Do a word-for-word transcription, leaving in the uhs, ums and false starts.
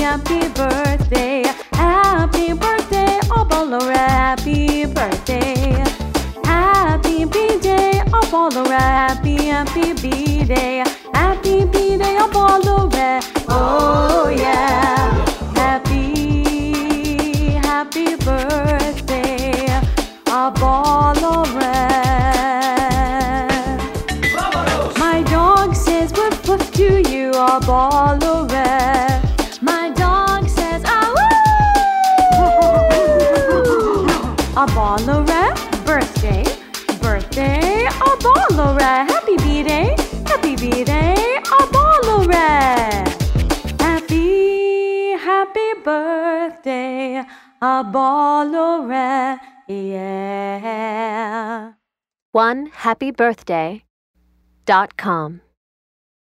happy birthday, happy birthday, oh Bolore, happy birthday. Happy B-Day, oh Bolore, happy, happy B-Day, happy B-Day, oh Bolore, oh yeah. Happy, happy birthday, oh Bolore. My dog says woof woof to you, oh Bolore. My dog says ah woo. Oh Bolore, birthday, birthday, oh Bolore. Happy B-Day, happy B-Day, oh Bolore. Happy, happy birthday, oh Bolore, yeah. one happy birthday dot com